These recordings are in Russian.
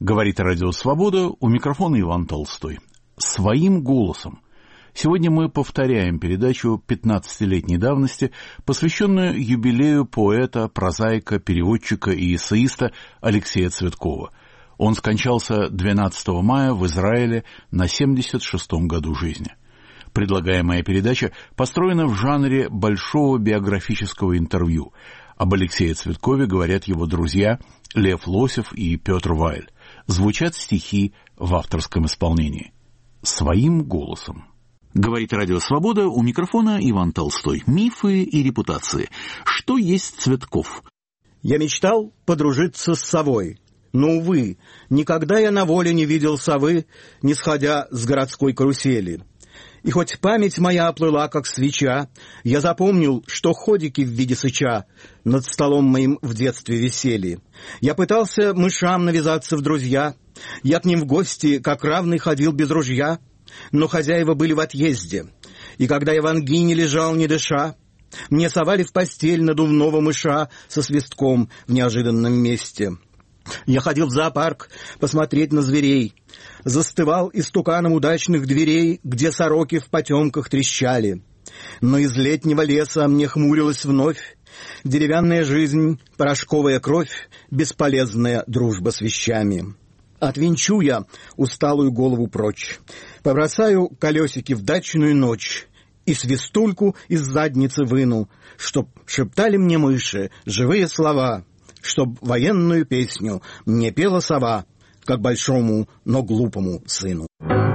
Говорит Радио Свобода, у микрофона Иван Толстой. Своим голосом. Сегодня мы повторяем передачу 15-летней давности, посвященную юбилею поэта, прозаика, переводчика и эссеиста Алексея Цветкова. Он скончался 12 мая в Израиле на 76-м году жизни. Предлагаемая передача построена в жанре большого биографического интервью. Об Алексее Цветкове говорят его друзья Лев Лосев и Петр Вайль. Звучат стихи в авторском исполнении. Своим голосом. Говорит Радио Свобода, у микрофона Иван Толстой. Мифы и репутации. Что есть Цветков? Я мечтал подружиться с совой. Но, увы, никогда я на воле не видел совы, не сходя с городской карусели. И хоть память моя оплыла, как свеча, я запомнил, что ходики в виде сыча над столом моим в детстве висели. Я пытался мышам навязаться в друзья, я к ним в гости, как равный, ходил без ружья, но хозяева были в отъезде. И когда я в ангине лежал, не дыша, мне совали в постель надувного мыша со свистком в неожиданном месте. Я ходил в зоопарк посмотреть на зверей, застывал истуканом удачных дверей, где сороки в потемках трещали. Но из летнего леса мне хмурилась вновь деревянная жизнь, порошковая кровь, бесполезная дружба с вещами. Отвинчу я усталую голову прочь, побросаю колесики в дачную ночь и свистульку из задницы выну, чтоб шептали мне мыши живые слова, чтоб военную песню мне пела сова, как большому, но глупому сыну.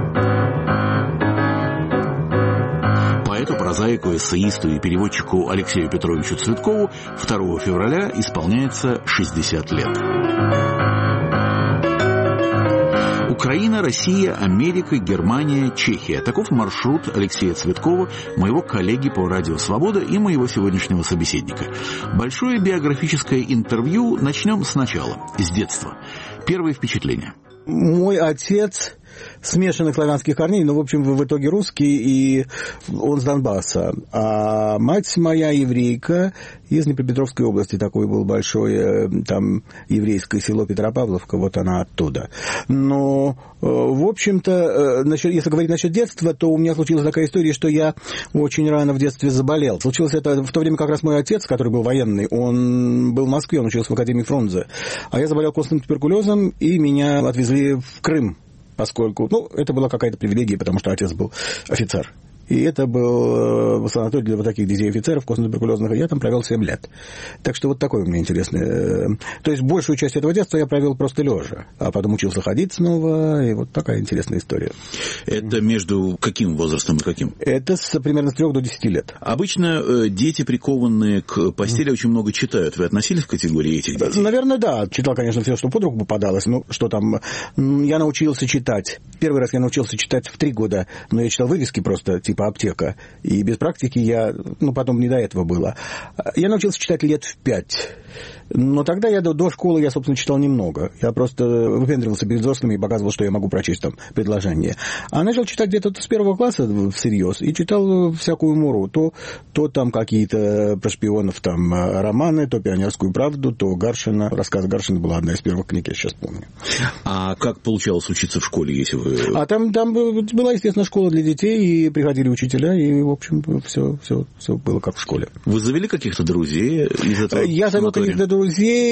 Поэту, прозаику, эссеисту и переводчику Алексею Петровичу Цветкову 2 февраля исполняется 60 лет. Украина, Россия, Америка, Германия, Чехия. Таков маршрут Алексея Цветкова, моего коллеги по Радио Свобода и моего сегодняшнего собеседника. Большое биографическое интервью начнем сначала, с детства. Первые впечатления. Мой отец смешанных славянских корней, но, в общем, в итоге русский, и он с Донбасса. А мать моя еврейка из Днепропетровской области, такое было большое там еврейское село Петропавловка, вот она оттуда. Но, в общем-то, если говорить насчет детства, то у меня случилась такая история, что я очень рано в детстве заболел. Случилось это в то время, как раз мой отец, который был военный, он был в Москве, он учился в Академии Фрунзе, а я заболел костным туберкулезом, и меня отвезли в Крым, поскольку, это была какая-то привилегия, потому что отец был офицер. И это был санаторий для вот таких детей-офицеров, костно-туберкулезных, и я там провел 7 лет. Так что вот такое у меня интересное. То есть большую часть этого детства я провел просто лежа, а потом учился ходить снова, и вот такая интересная история. Это между каким возрастом и каким? Это примерно с 3 до 10 лет. Обычно дети, прикованные к постели, очень много читают. Вы относились к категории этих детей? Наверное, да. Читал, конечно, все, что под руку попадалось. Что там... Я научился читать. Первый раз я научился читать в 3 года, но я читал вывески просто, типа аптека. И без практики я... потом не до этого было. Я научился читать лет в 5. Но тогда я до школы, я, собственно, читал немного. Я просто выпендривался перед взрослыми и показывал, что я могу прочесть там предложение. А начал читать где-то с 1 класса всерьез. И читал всякую муру. То там какие-то про шпионов там романы, то «Пионерскую правду», то Гаршина. Рассказ Гаршина была одна из первых книг, я сейчас помню. А как получалось учиться в школе, если вы... А там была, естественно, школа для детей, и приходили учителя, и, в общем, все было как в школе. Вы завели каких-то друзей из этого? Я завел каких-то друзей,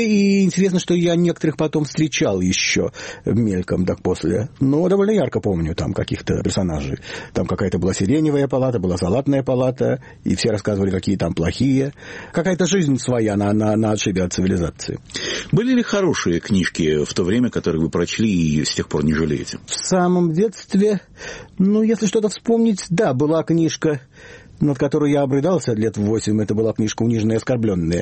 и интересно, что я некоторых потом встречал еще мельком, так после. Но довольно ярко помню там каких-то персонажей. Там какая-то была сиреневая палата, была салатная палата, и все рассказывали, какие там плохие. Какая-то жизнь своя на отшибе от цивилизации. Были ли хорошие книжки в то время, которые вы прочли и с тех пор не жалеете? В самом детстве, если что-то вспомнить, да, была книжка, над которой я обрыдался лет в 8, это была книжка «Униженные и оскорбленные».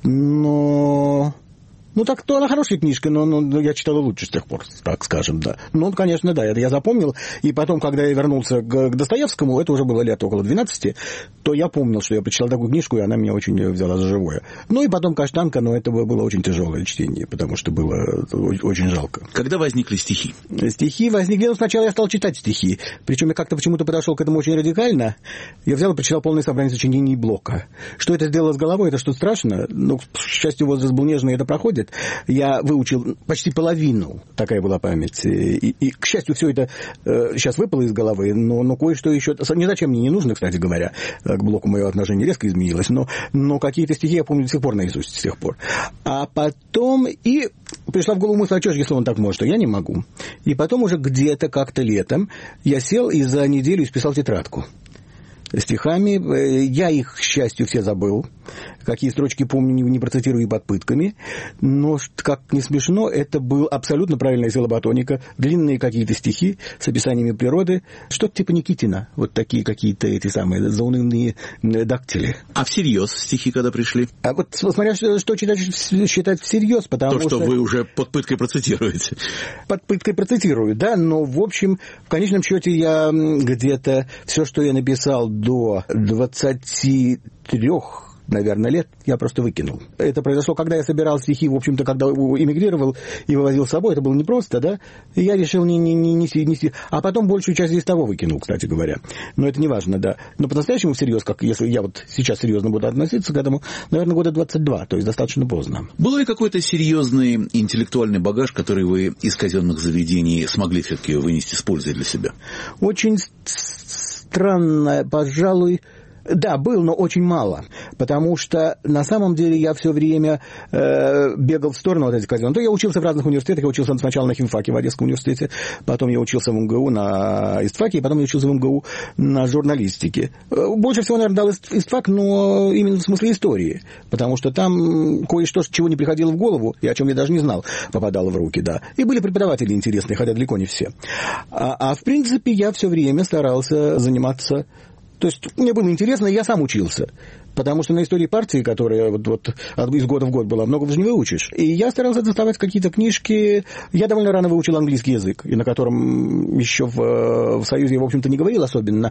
Но... так-то она хорошая книжка, но я читал лучше с тех пор, так скажем, да. Конечно, да, это я запомнил. И потом, когда я вернулся к Достоевскому, это уже было лет около 12, то я помнил, что я прочитал такую книжку, и она меня очень взяла за живое. И потом «Каштанка», но это было очень тяжелое чтение, потому что было очень жалко. Когда возникли стихи? Стихи возникли, сначала я стал читать стихи. Причем я как-то почему-то подошел к этому очень радикально. Я взял и прочитал полное собрание сочинений Блока. Что это сделало с головой, это что-то страшно, но, к счастью, возраст был нежный, и это проходит. университет, я выучил почти половину, такая была память. И к счастью, все это сейчас выпало из головы, но кое-что еще... Ни зачем мне не нужно, кстати говоря, к блоку мое отношение резко изменилось, но какие-то стихи я помню до сих пор наизусть, с тех пор. А потом и пришла в голову мысль, а что ж, если он так может, то я не могу. И потом уже где-то как-то летом я сел и за неделю исписал тетрадку стихами. Я их, к счастью, все забыл. Какие строчки помню, не процитирую и под пытками. Но, как не смешно, это был абсолютно правильная силоботоника. Длинные какие-то стихи с описаниями природы. Что-то типа Никитина. Вот такие какие-то эти самые заунывные дактили. А всерьез стихи когда пришли? А вот смотря что считать всерьез, потому что... То, что вы уже под пыткой процитируете. Под пыткой процитирую, да. Но, в общем, в конечном счете я где-то все, что я написал до 23, наверное, лет, я просто выкинул. Это произошло, когда я собирал стихи, в общем-то, когда эмигрировал и вывозил с собой. Это было непросто, да? И я решил не... А потом большую часть из того выкинул, кстати говоря. Но это не важно, да. Но по-настоящему всерьез, как если я вот сейчас серьезно буду относиться к этому, наверное, года 22, то есть достаточно поздно. Был ли какой-то серьезный интеллектуальный багаж, который вы из казенных заведений смогли все-таки вынести с пользой для себя? Очень странно, пожалуй... Да, был, но очень мало, потому что на самом деле я все время бегал в сторону вот этих казенных. То я учился в разных университетах, я учился сначала на химфаке в Одесском университете, потом я учился в МГУ на истфаке, и потом я учился в МГУ на журналистике. Больше всего, наверное, дал истфак, но именно в смысле истории, потому что там кое-что, чего не приходило в голову, и о чем я даже не знал, попадало в руки, да. И были преподаватели интересные, хотя далеко не все. А в принципе я все время старался заниматься... То есть мне было интересно, я сам учился. Потому что на истории партии, которая вот из года в год была, многого же не выучишь. И я старался доставать какие-то книжки. Я довольно рано выучил английский язык, и на котором еще в Союзе я, в общем-то, не говорил особенно,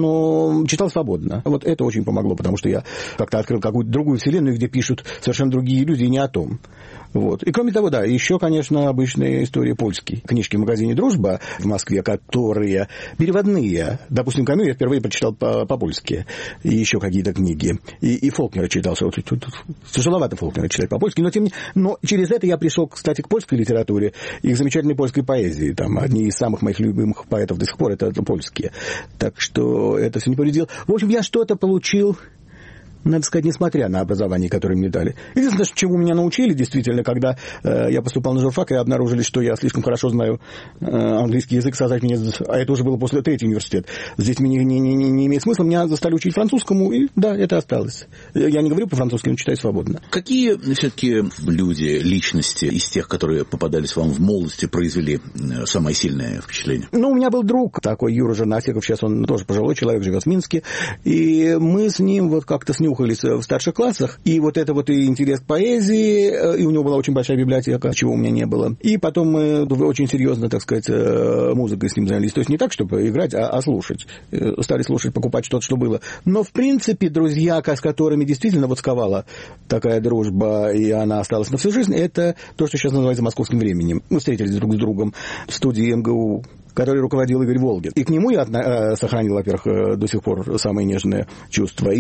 но читал свободно. Вот это очень помогло, потому что я как-то открыл какую-то другую вселенную, где пишут совершенно другие люди, и не о том. Вот. И кроме того, да, еще, конечно, обычная история польские. Книжки в магазине «Дружба» в Москве, которые переводные. Допустим, Камю я впервые прочитал по-польски. И еще какие-то книги. И Фолкнера читал. Тяжеловато Фолкнера читать по-польски, но через это я пришел, кстати, к польской литературе и к замечательной польской поэзии. Там одни из самых моих любимых поэтов до сих пор это польские. Так что это все не повредило. В общем, я что-то получил... Надо сказать, несмотря на образование, которое мне дали. Единственное, чему меня научили, действительно, когда я поступал на журфак, и обнаружили, что я слишком хорошо знаю английский язык, создать меня... А это уже было после третьего университета. Здесь мне не имеет смысла. Меня заставили учить французскому, и да, это осталось. Я не говорю по-французски, но читаю свободно. Какие все-таки люди, личности из тех, которые попадались вам в молодости, произвели самое сильное впечатление? Ну, у меня был друг такой, Юра Жернасеков, сейчас он тоже пожилой человек, живет в Минске, и мы с ним вот как-то снюхались в старших классах, и вот это вот и интерес к поэзии, и у него была очень большая библиотека, чего у меня не было. И потом мы очень серьезно, так сказать, музыкой с ним занялись. То есть не так, чтобы играть, а слушать. Стали слушать, покупать что-то, что было. Но, в принципе, друзья, с которыми действительно вот сковала такая дружба, и она осталась на всю жизнь, это то, что сейчас называется московским временем. Мы встретились друг с другом в студии МГУ, который руководил Игорь Волгин. И к нему я сохранил, во-первых, до сих пор самые нежные чувства.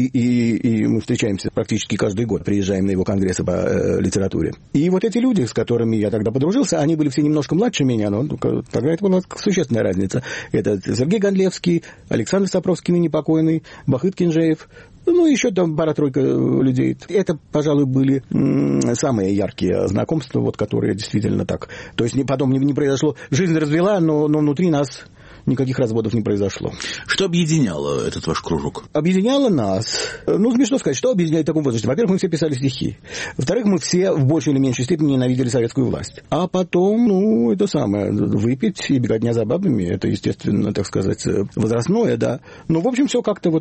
И мы встречаемся практически каждый год, приезжаем на его конгрессы по литературе. И вот эти люди, с которыми я тогда подружился, они были все немножко младше меня, но тогда это была существенная разница. Это Сергей Гондлевский, Александр Сапровский, ныне покойный, Бахыт Кинжеев, ну, еще там пара-тройка людей. Это, пожалуй, были самые яркие знакомства, вот, которые действительно так. То есть потом не произошло. Жизнь развела, но внутри нас никаких разводов не произошло. Что объединяло этот ваш кружок? Объединяло нас... Ну, смешно сказать, что объединяет в таком возрасте. Во-первых, мы все писали стихи. Во-вторых, мы все в большей или меньшей степени ненавидели советскую власть. А потом, это самое, выпить и беготня за бабами, это, естественно, так сказать, возрастное, да. Но, в общем, все как-то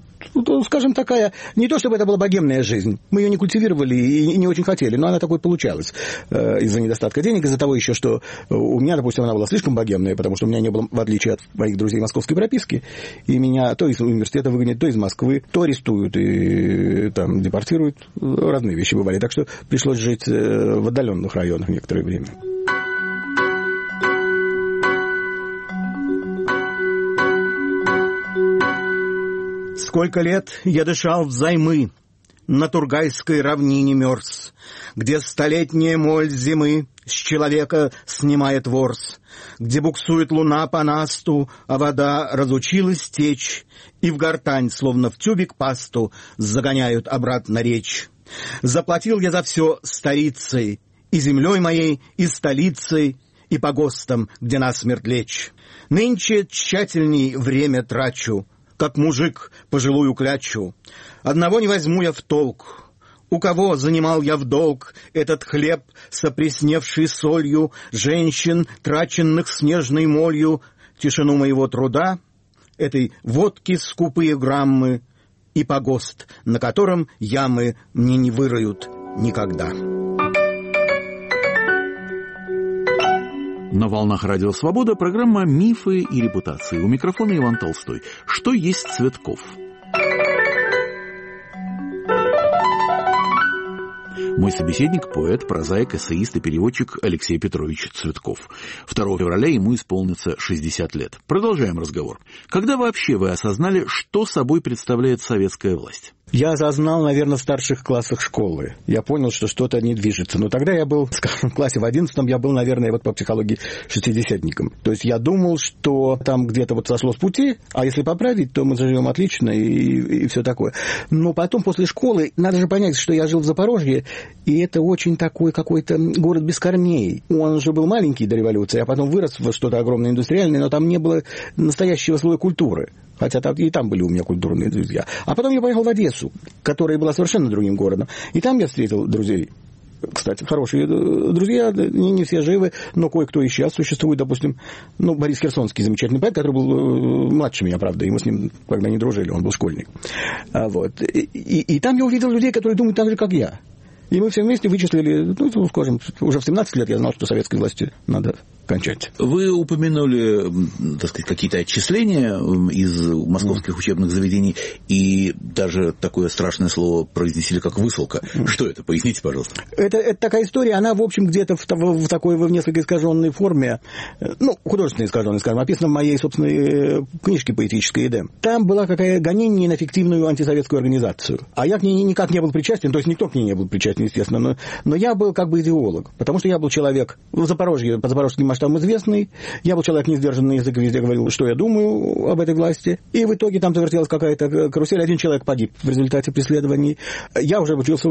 скажем, такая... Не то, чтобы это была богемная жизнь. Мы ее не культивировали и не очень хотели, но она такой получалась. Из-за недостатка денег, из-за того еще, что у меня, допустим, она была слишком богемная, потому что у меня не было, в отличие от моих друзей, московской прописки, и меня то из университета выгонят, то из Москвы, то арестуют и там депортируют. Разные вещи бывали. Так что пришлось жить в отдаленных районах некоторое время. Сколько лет я дышал взаймы, на Тургайской равнине мерз, где столетняя моль зимы с человека снимает ворс, где буксует луна по насту, а вода разучилась течь, и в гортань, словно в тюбик пасту, загоняют обратно речь. Заплатил я за все старицей, и землей моей, и столицей, и погостом, где насмерть лечь. Нынче тщательней время трачу, как мужик пожилую клячу. Одного не возьму я в толк. У кого занимал я в долг этот хлеб с опресневшей солью, женщин, траченных снежной молью, тишину моего труда, этой водки скупые граммы и погост, на котором ямы мне не выроют никогда. На волнах Радио Свобода программа «Мифы и репутации». У микрофона Иван Толстой. Что есть Цветков? Мой собеседник – поэт, прозаик, эссеист и переводчик Алексей Петрович Цветков. 2 февраля ему исполнится 60 лет. Продолжаем разговор. Когда вообще вы осознали, что собой представляет советская власть? Я осознал, наверное, в старших классах школы. Я понял, что что-то не движется. Но тогда я был, скажем, в классе в 11-м, я был, наверное, вот по психологии шестидесятником. То есть я думал, что там где-то вот сошло с пути, а если поправить, то мы заживем отлично и все такое. Но потом, после школы, надо же понять, что я жил в Запорожье, и это очень такой какой-то город без корней. Он же был маленький до революции, а потом вырос в что-то огромное индустриальное, но там не было настоящего слоя культуры. Хотя и там были у меня культурные друзья. А потом я поехал в Одессу, которая была совершенно другим городом. И там я встретил друзей. Кстати, хорошие друзья, не все живы, но кое-кто и сейчас существует. Допустим, Борис Херсонский, замечательный поэт, который был младше меня, правда, и мы с ним тогда не дружили, он был школьник. Вот. И там я увидел людей, которые думают так же, как я. И мы все вместе вычислили, скажем, уже в 17 лет я знал, что советской власти надо кончать. Вы упомянули, так сказать, какие-то отчисления из московских учебных заведений, и даже такое страшное слово произнесли, как высылка. Что это? Поясните, пожалуйста. Это такая история, она, в общем, где-то в такой, в несколько искаженной форме, художественно искаженной, скажем, описана в моей собственной книжке поэтической «Эдем». Там была какая гонение на фиктивную антисоветскую организацию. А я к ней никак не был причастен, то есть никто к ней не был причастен, естественно, но я был как бы идеолог, потому что я был человек в Запорожье, по запорожским масштабам известный, я был человек несдержанный язык, везде говорил, что я думаю об этой власти, и в итоге там завертелась какая-то карусель, один человек погиб в результате преследований. Я уже учился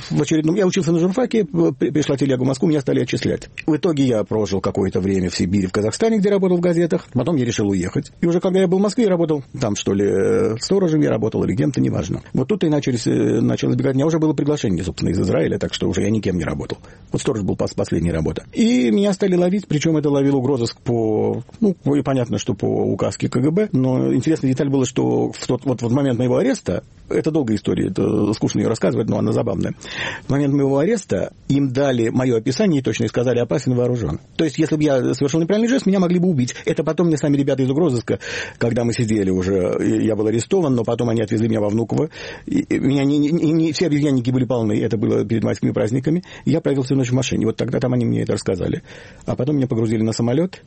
я учился на журфаке, пришла телега в Москву, меня стали отчислять. В итоге я прожил какое-то время в Сибири, в Казахстане, где работал в газетах, потом я решил уехать. И уже когда я был в Москве, я работал там, что ли, сторожем я работал или кем-то, неважно. Вот тут и начал избегать. У меня уже было приглашение, собственно, из Израиля, так что уже я никем не работал. Вот сторож был последняя работа. И меня стали ловить, причем это ловил угрозыск по, понятно, что по указке КГБ, но интересная деталь была, что в момент моего ареста, это долгая история, это скучно ее рассказывать, но она забавная. В момент моего ареста им дали мое описание и точно сказали: опасен, вооружен. То есть, если бы я совершил неправильный жест, меня могли бы убить. Это потом мне сами ребята из угрозыска, когда мы сидели уже, я был арестован, но потом они отвезли меня во Внуково. Меня не все обезьянники были полны, это было перед майскими праздниками. Я провел всю ночь в машине. Вот тогда там они мне это рассказали. А потом меня погрузили на самолет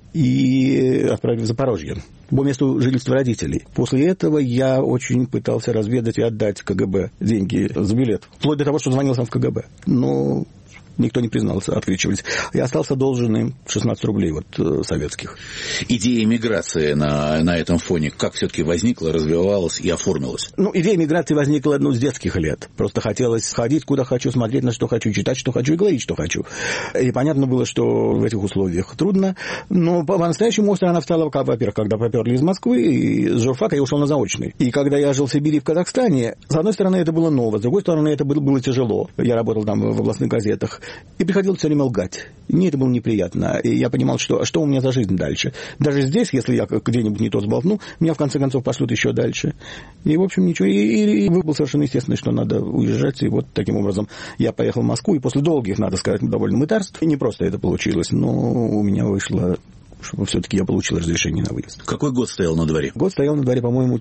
и отправили в Запорожье, по месту жительства родителей. После этого я очень пытался разведать и отдать КГБ деньги за билет. Вплоть до того, что звонил сам в КГБ. Но никто не признался, откричивались. Я остался должен им 16 рублей советских. Идея миграции на этом фоне как все-таки возникла, развивалась и оформилась? Идея миграции возникла с детских лет. Просто хотелось ходить куда хочу, смотреть на что хочу, читать что хочу и говорить что хочу. И понятно было, что в этих условиях трудно. Но по-настоящему остро она встала, во-первых, когда поперли из Москвы, и с журфака я ушел на заочный. И когда я жил в Сибири и в Казахстане, с одной стороны, это было ново, с другой стороны, это было тяжело. Я работал там в областных газетах. И приходилось все время лгать. Мне это было неприятно. И я понимал, что у меня за жизнь дальше. Даже здесь, если я где-нибудь не то сболтну, меня в конце концов пошлют еще дальше. И, в общем, ничего. И было совершенно естественно, что надо уезжать. И вот таким образом я поехал в Москву. И после долгих, надо сказать, довольно мытарств, и не просто это получилось, но у меня вышло чтобы все-таки я получил разрешение на выезд. Какой год стоял на дворе? Год стоял на дворе, по-моему,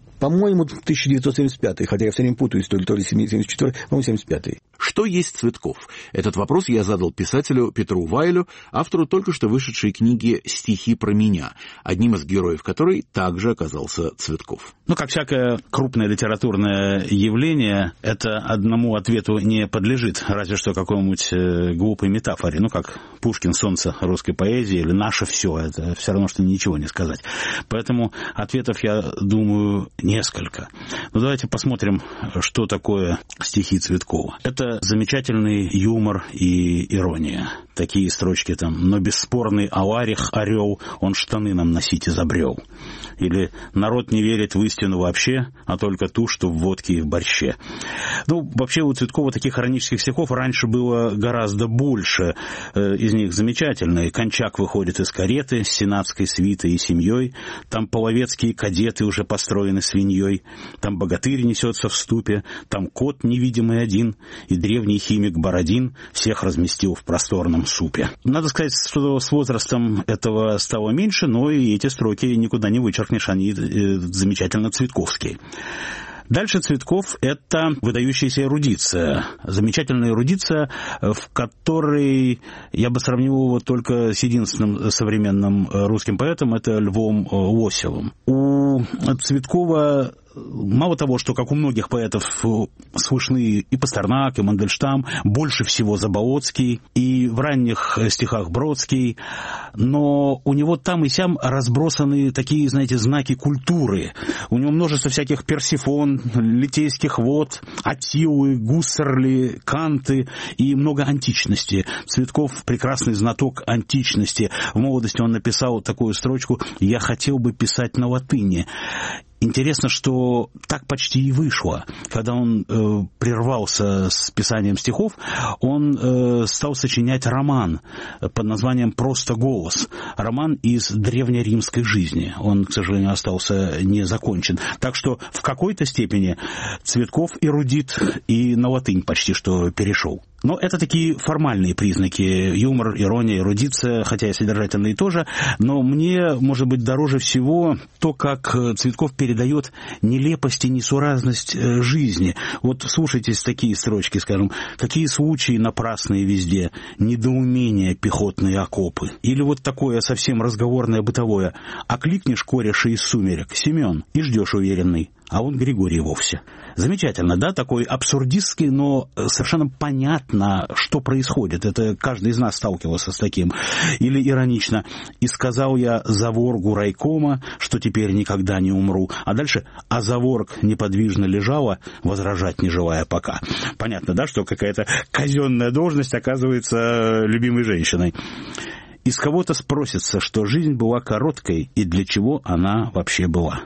1975, хотя я все время путаюсь, то ли 74, по-моему, 75. Что есть Цветков? Этот вопрос я задал писателю Петру Вайлю, автору только что вышедшей книги «Стихи про меня», одним из героев которой также оказался Цветков. Как всякое крупное литературное явление, это одному ответу не подлежит, разве что какой-нибудь глупой метафоре, как Пушкин «Солнце русской поэзии» или «Наше все», это все равно, что ничего не сказать. Поэтому ответов, я думаю, несколько. Давайте посмотрим, что такое стихи Цветкова. Это замечательный юмор и ирония. Такие строчки там: «Но бесспорный аварих орел, он штаны нам носить изобрел». Или «Народ не верит в истину вообще, а только ту, что в водке и в борще». Вообще у Цветкова таких иронических стихов раньше было гораздо больше. Из них замечательные. «Кончак выходит из кареты с сенатской свитой и семьей», там половецкие кадеты уже построены свиньей, там богатырь несется в ступе, там кот невидимый один, и древний химик Бородин всех разместил в просторном супе. Надо сказать, что с возрастом этого стало меньше, но и эти строки никуда не вычеркнешь, они замечательно цветковские. Дальше Цветков — это выдающаяся эрудиция. Замечательная эрудиция, в которой я бы сравнил его только с единственным современным русским поэтом, это Львом Лосевым. У Цветкова мало того, что, как у многих поэтов, слышны и Пастернак, и Мандельштам, больше всего Заболоцкий, и в ранних стихах Бродский, но у него там и сям разбросаны такие, знаете, знаки культуры. У него множество всяких Персифон, Литейских вод, Аттилы, Гуссерли, Канты и много античности. Цветков прекрасный знаток античности. В молодости он написал такую строчку: «Я хотел бы писать на латыни». Интересно, что так почти и вышло. Когда он прервался с писанием стихов, он стал сочинять роман под названием «Просто голос». Роман из древнеримской жизни. Он, к сожалению, остался не закончен. Так что в какой-то степени Цветков эрудит и на латынь почти что перешел. Но это такие формальные признаки: юмор, ирония, эрудиция, хотя и содержательные тоже. Но мне, может быть, дороже всего то, как Цветков передает нелепость и несуразность жизни. Слушайтесь такие строчки, скажем: «Какие случаи напрасные везде, недоумения пехотные окопы». Или такое совсем разговорное бытовое: «Окликнешь кореша из сумерек: Семен, и ждешь уверенный, а он Григорий вовсе». Замечательно, да, такой абсурдистский, но совершенно понятно, что происходит. Это каждый из нас сталкивался с таким. Или иронично: «И сказал я заворгу райкома, что теперь никогда не умру». А дальше: «А заворг неподвижно лежала, возражать не желая пока». Понятно, да, что какая-то казенная должность оказывается любимой женщиной. «Из кого-то спросится, что жизнь была короткой и для чего она вообще была».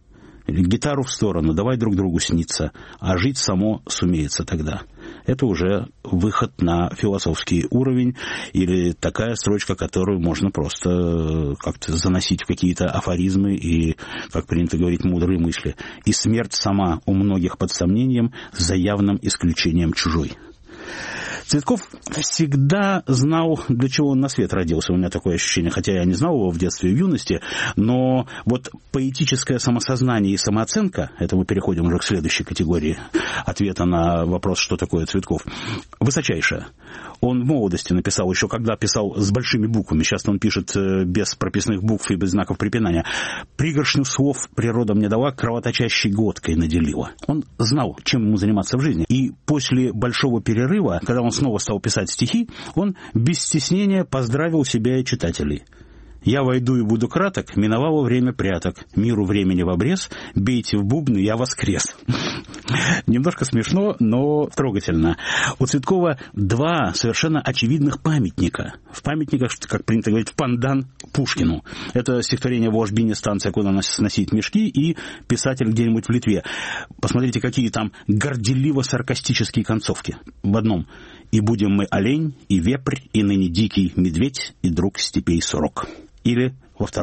Гитару в сторону, давай друг другу сниться, а жить само сумеется тогда. Это уже выход на философский уровень, или такая строчка, которую можно просто как-то заносить в какие-то афоризмы и, как принято говорить, мудрые мысли. «И смерть сама у многих под сомнением, за явным исключением чужой». Цветков всегда знал, для чего он на свет родился. У меня такое ощущение, хотя я не знал его в детстве и в юности, но поэтическое самосознание и самооценка, это мы переходим уже к следующей категории ответа на вопрос, что такое Цветков, высочайшая. Он в молодости написал, еще когда писал с большими буквами, сейчас он пишет без прописных букв и без знаков препинания: «Пригоршню слов природа мне дала, кровоточащей глоткой наделила». Он знал, чем ему заниматься в жизни. И после большого перерыва, когда он снова стал писать стихи, он без стеснения поздравил себя и читателей: «Я войду и буду краток, миновало время пряток, миру времени в обрез, бейте в бубны, я воскрес». Немножко смешно, но трогательно. У Цветкова два совершенно очевидных памятника. В памятниках, как принято говорить, в пандан Пушкину. Это стихотворение «В ложбине станция, куда нас сносить мешки» и «Писатель где-нибудь в Литве». Посмотрите, какие там горделиво-саркастические концовки. В одном: «И будем мы олень, и вепрь, и ныне дикий медведь, и друг степей сурок». Или во втором: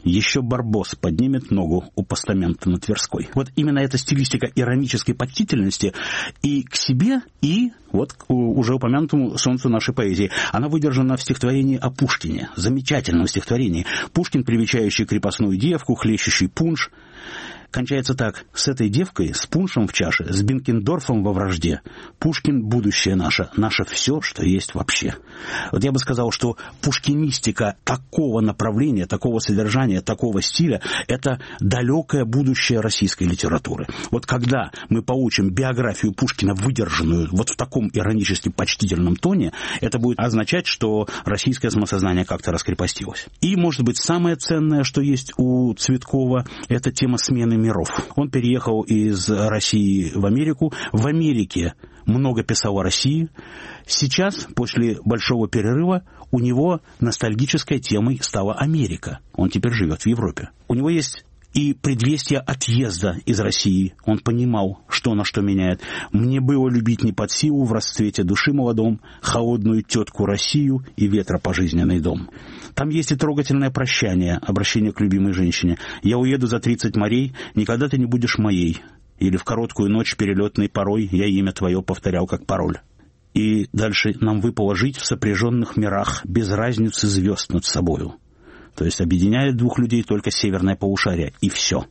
еще Барбос поднимет ногу у постамента на Тверской. Вот именно эта стилистика иронической почтительности и к себе, и вот к уже упомянутому солнцу нашей поэзии. Она выдержана в стихотворении о Пушкине, замечательном стихотворении. Пушкин, привечающий крепостную девку, хлещущий пунш. Кончается так: с этой девкой, с пуншем в чаше, с Бенкендорфом во вражде. Пушкин — будущее наше, наше все, что есть вообще. Вот я бы сказал, что пушкинистика такого направления, такого содержания, такого стиля — это далекое будущее российской литературы. Вот когда мы получим биографию Пушкина, выдержанную вот в таком иронически почтительном тоне, это будет означать, что российское самосознание как-то раскрепостилось. И, может быть, самое ценное, что есть у Цветкова, это тема смены миров. Он переехал из России в Америку. В Америке много писал о России. Сейчас, после большого перерыва, у него ностальгической темой стала Америка. Он теперь живет в Европе. У него есть и предвестие отъезда из России. Он понимал, что на что меняет. «Мне было любить не под силу в расцвете души молодом, холодную тетку Россию и ветра пожизненный дом». Там есть и трогательное прощание, обращение к любимой женщине. «Я уеду за 30 морей, никогда ты не будешь моей». Или «В короткую ночь перелетной порой я имя твое повторял как пароль». И дальше: «Нам выпало жить в сопряженных мирах, без разницы звезд над собою». То есть объединяет двух людей только северное полушарие, и все.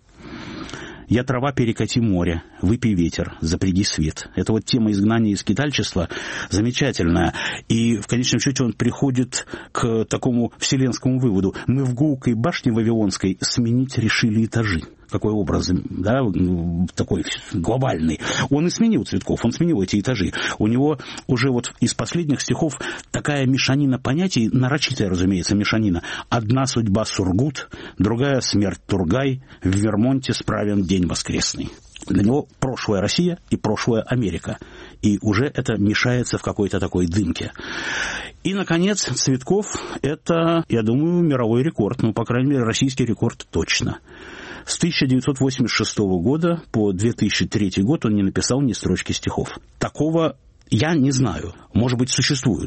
«Я трава, перекати море, выпей ветер, запряги свет». Это вот тема изгнания и скитальчества замечательная. И в конечном счете он приходит к такому вселенскому выводу. Мы в гулкой башне вавилонской сменить решили этажи. Какой образ, да, такой глобальный. Он и сменил Цветков, он сменил эти этажи. У него уже вот из последних стихов такая мешанина понятий, нарочитая, разумеется, мешанина. «Одна судьба Сургут, другая смерть Тургай, в Вермонте справен день воскресный». Для него прошлое Россия и прошлое Америка. И уже это мешается в какой-то такой дымке. И, наконец, Цветков — это, я думаю, мировой рекорд. Ну, по крайней мере, российский рекорд точно. С 1986 года по 2003 год он не написал ни строчки стихов. Такого я не знаю. Может быть, существуют.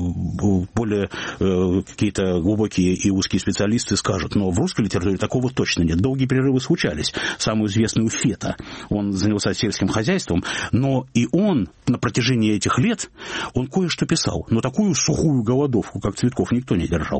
Более какие-то глубокие и узкие специалисты скажут. Но в русской литературе такого точно нет. Долгие перерывы случались. Самый известный у Фета. Он занялся сельским хозяйством. Но и он на протяжении этих лет, он кое-что писал. Но такую сухую голодовку, как Цветков, никто не держал.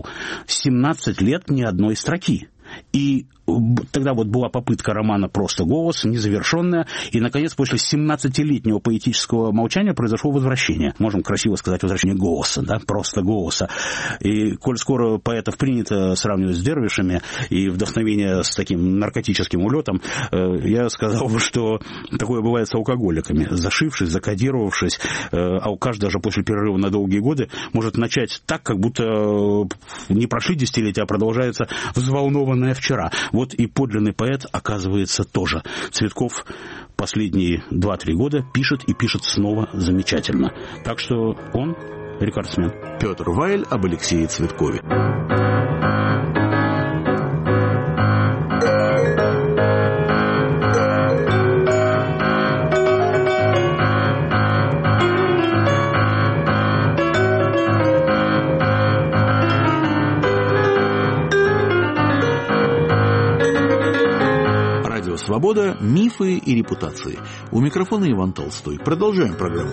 17 лет ни одной строки. И тогда вот была попытка романа «Просто голос», незавершенная, и, наконец, после 17-летнего поэтического молчания произошло возвращение. Можем красиво сказать возвращение голоса, да, просто голоса. И коль скоро поэтов принято сравнивать с дервишами и вдохновение с таким наркотическим улетом, я сказал бы, что такое бывает с алкоголиками. Зашившись, закодировавшись, алкаш даже после перерыва на долгие годы может начать так, как будто не прошли десятилетия, а продолжается взволнованное вчера. Вот и подлинный поэт, оказывается, тоже. Цветков последние 2-3 года пишет и пишет снова замечательно. Так что он рекордсмен. Петр Вайль об Алексее Цветкове. «Свобода. Мифы и репутации». У микрофона Иван Толстой. Продолжаем программу.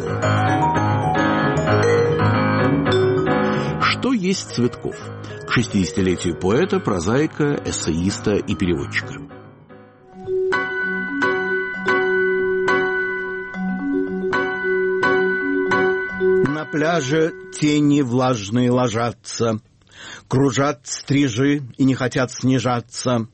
Что есть Цветков? К 60-летию поэта, прозаика, эссеиста и переводчика. На пляже тени влажные ложатся, кружат стрижи и не хотят снижаться.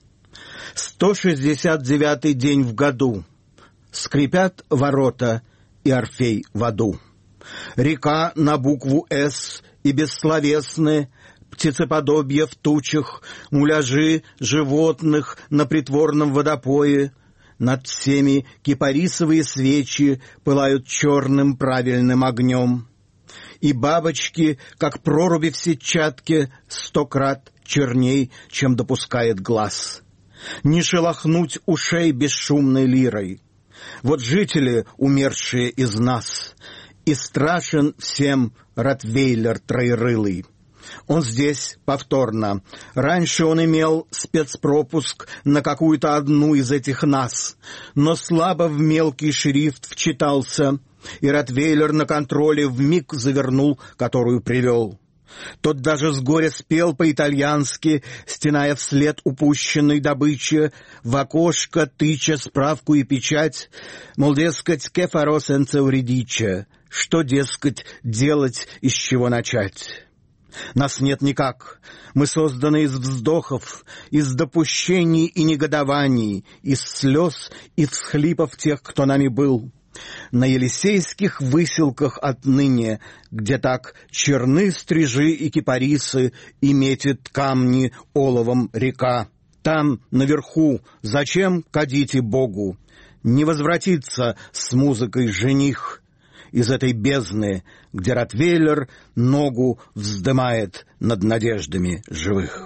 169-й день в году. Скрипят ворота, и Орфей в аду. Река на букву «С» и бессловесны, птицеподобья в тучах, муляжи животных на притворном водопое. Над всеми кипарисовые свечи пылают черным правильным огнем. И бабочки, как проруби в сетчатке, 100 крат черней, чем допускает глаз. Не шелохнуть ушей бесшумной лирой. Вот жители, умершие из нас, и страшен всем ротвейлер троерылый. Он здесь повторно. Раньше он имел спецпропуск на какую-то одну из этих нас, но слабо в мелкий шрифт вчитался, и ротвейлер на контроле вмиг завернул, которую привел. Тот даже с горя спел по-итальянски, стеная вслед упущенной добычи, в окошко тыча справку и печать, мол, дескать, «Ке фаро сенце юридиче», что, дескать, делать и с чего начать. Нас нет никак. Мы созданы из вздохов, из допущений и негодований, из слез и всхлипов тех, кто нами был. На Елисейских выселках отныне, где так черны стрижи и кипарисы, и метит камни оловом река. Там, наверху, зачем кадите Богу? Не возвратится с музыкой жених из этой бездны, где ротвейлер ногу вздымает над надеждами живых.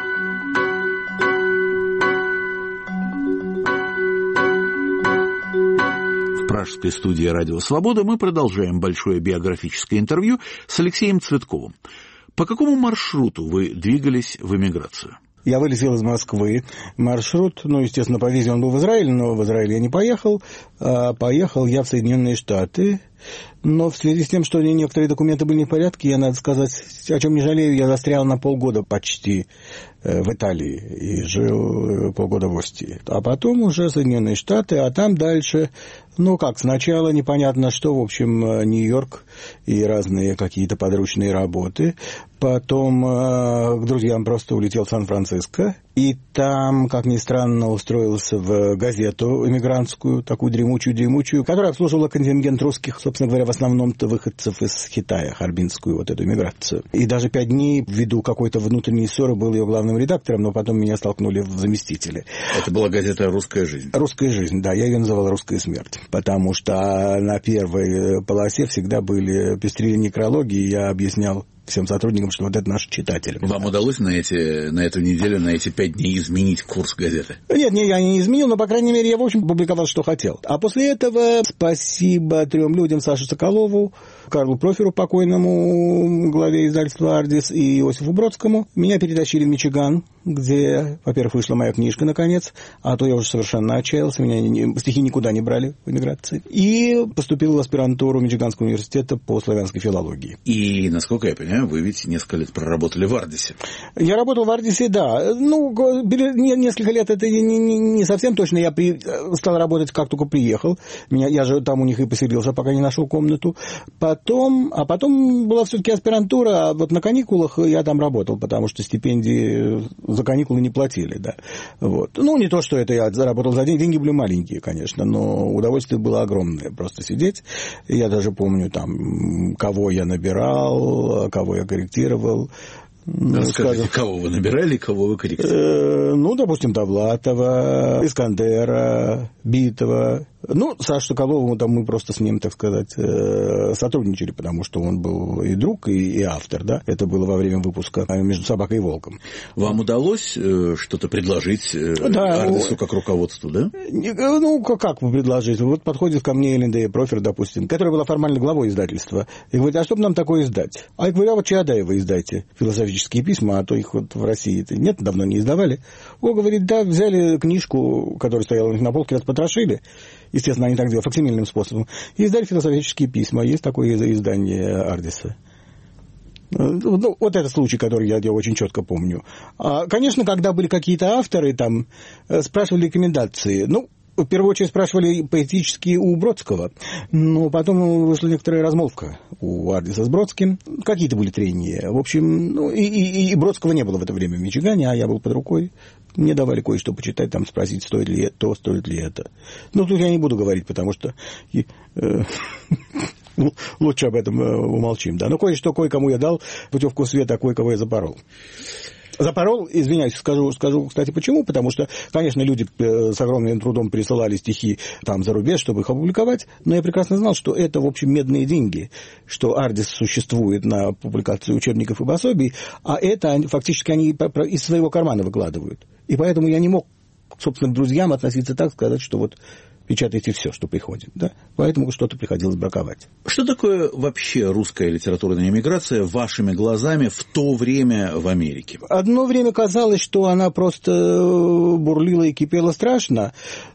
В пражской студии «Радио Свобода» мы продолжаем большое биографическое интервью с Алексеем Цветковым. По какому маршруту вы двигались в эмиграцию? Я вылетел из Москвы. Маршрут, естественно, по визе он был в Израиле, но в Израиль я не поехал. Поехал я в Соединенные Штаты. Но в связи с тем, что некоторые документы были не в порядке, я, надо сказать, о чем не жалею, я застрял на полгода почти в Италии и жил полгода в Остии. А потом уже Соединенные Штаты, а там дальше, сначала непонятно что, в общем, Нью-Йорк и разные какие-то подручные работы. Потом к друзьям просто улетел в Сан-Франциско. И там, как ни странно, устроился в газету эмигрантскую, такую дремучую, которая обслуживала контингент русских, собственно говоря, в основном-то выходцев из Китая, харбинскую вот эту эмиграцию. И даже 5 дней ввиду какой-то внутренней ссоры был ее главным редактором, но потом меня столкнули в заместителе. Это была газета «Русская жизнь». «Русская жизнь», да, я ее называл «Русская смерть», потому что на первой полосе всегда пестрили некрологи, и я объяснял всем сотрудникам, что вот это наш читатель. Вам удалось на эту неделю, на эти 5 дней изменить курс газеты? Нет, я не изменил, но, по крайней мере, я, в общем, публиковал, что хотел. А после этого спасибо 3 людям: Саше Соколову, Карлу Проферу, покойному, главе издательства «Ардис», и Иосифу Бродскому. Меня перетащили в Мичиган, где, во-первых, вышла моя книжка, наконец, а то я уже совершенно отчаялся, меня стихи никуда не брали в эмиграции. И поступил в аспирантуру Мичиганского университета по славянской филологии. И, насколько я понимаю, вы ведь несколько лет проработали в «Ардисе». Я работал в «Ардисе», да. Несколько лет это не совсем точно. Я стал работать, как только приехал. Я же там у них и поселился, пока не нашел комнату. Потом была все-таки аспирантура, а вот на каникулах я там работал, потому что стипендии за каникулы не платили, да. Вот. Не то, что это я заработал за деньги были маленькие, конечно, но удовольствие было огромное просто сидеть. Я даже помню там, кого я набирал, кого я корректировал. Расскажите, кого вы набирали, кого вы корректировали? Допустим, Довлатова, Искандера, Битова. Сашу Соколову мы просто с ним, так сказать, сотрудничали, потому что он был и друг, и автор, да. Это было во время выпуска «Между собакой и волком». Вам удалось что-то предложить Ардису как руководству, да? Как предложить? Вот подходит ко мне Элинда Профер, допустим, которая была формально главой издательства, и говорит: а что бы нам такое издать? А я говорю: а вот Чаадаева издайте философические письма, а то их вот в России-то нет, давно не издавали. Он говорит: да, взяли книжку, которая стояла у них на полке, потрошили. Естественно, они так делают факсимильным способом. И издали философические письма. Есть такое издание «Ардиса». Вот этот случай, который я очень четко помню. Конечно, когда были какие-то авторы, там спрашивали рекомендации. В первую очередь спрашивали поэтические у Бродского, но потом вышла некоторая размолвка у Ардиса с Бродским. Какие-то были трения. В общем, и Бродского не было в это время в Мичигане, а я был под рукой. Мне давали кое-что почитать, там спросить, стоит ли то, стоит ли это. Тут я не буду говорить, потому что лучше об этом умолчим. Да. Но кое-кому я дал путевку в свет, а кое-кого я запорол. Извиняюсь, скажу, кстати, почему. Потому что, конечно, люди с огромным трудом присылали стихи там за рубеж, чтобы их опубликовать, но я прекрасно знал, что это, в общем, медные деньги, что «Ардис» существует на публикацию учебников и пособий, а это фактически они из своего кармана выкладывают. И поэтому я не мог, собственно, к друзьям относиться так, сказать, что вот печатайте все, что приходит, да? Поэтому что-то приходилось браковать. Что такое вообще русская литературная эмиграция вашими глазами в то время в Америке? Одно время казалось, что она просто бурлила и кипела страшно,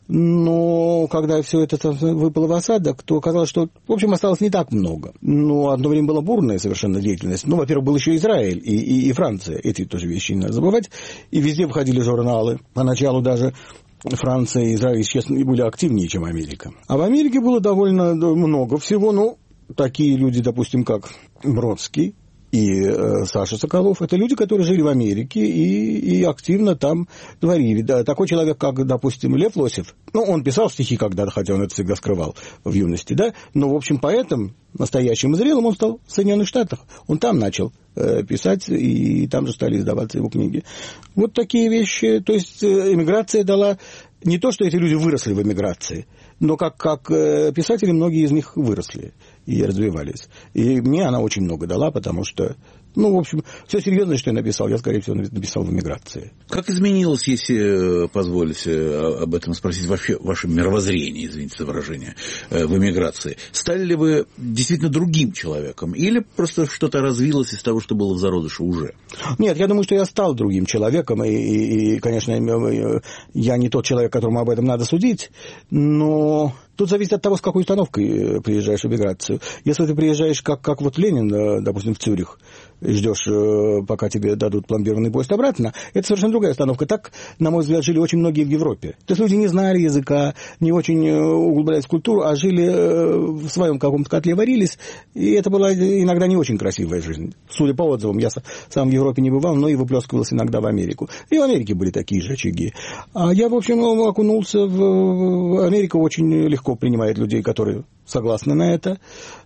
но когда все это выпало в осадок, то оказалось, что, в общем, осталось не так много. Но одно время была бурная совершенно деятельность. Ну, во-первых, был еще Израиль и Франция. Эти тоже вещи не надо забывать. И везде выходили журналы. Поначалу даже Франция и Израиль, честно, были активнее, чем Америка. А в Америке было довольно много всего. Ну, такие люди, допустим, как Бродский и Саша Соколов, это люди, которые жили в Америке и активно там творили. Да, такой человек, как, допустим, Лев Лосев, ну, он писал стихи когда-то, хотя он это всегда скрывал в юности, да, но, в общем, поэтом настоящим и зрелым он стал в Соединенных Штатах. Он там начал писать, и там же стали издаваться его книги. Вот такие вещи. То есть эмиграция дала не то, что эти люди выросли в эмиграции, но как писатели многие из них выросли и развивались. И мне она очень много дала, потому что, ну, в общем, все серьезное, что я написал, я, скорее всего, написал в эмиграции. Как изменилось, если позволите об этом спросить, вообще ваше мировоззрение, извините за выражение, в эмиграции? Стали ли вы действительно другим человеком? Или просто что-то развилось из того, что было в зародыше уже? Нет, я думаю, что я стал другим человеком, и конечно, я не тот человек, которому об этом надо судить, но тут зависит от того, с какой установкой приезжаешь в эмиграцию. Если ты приезжаешь, как вот Ленин, допустим, в Цюрих, и ждешь, пока тебе дадут пломбированный поезд обратно, это совершенно другая установка. Так, на мой взгляд, жили очень многие в Европе. То есть люди не знали языка, не очень углублялись в культуру, а жили в своем каком-то котле, варились, и это была иногда не очень красивая жизнь. Судя по отзывам, я сам в Европе не бывал, но и выплескивался иногда в Америку. И в Америке были такие же очаги. А я, в общем, окунулся в Америку, очень легко принимает людей, которые согласны на это.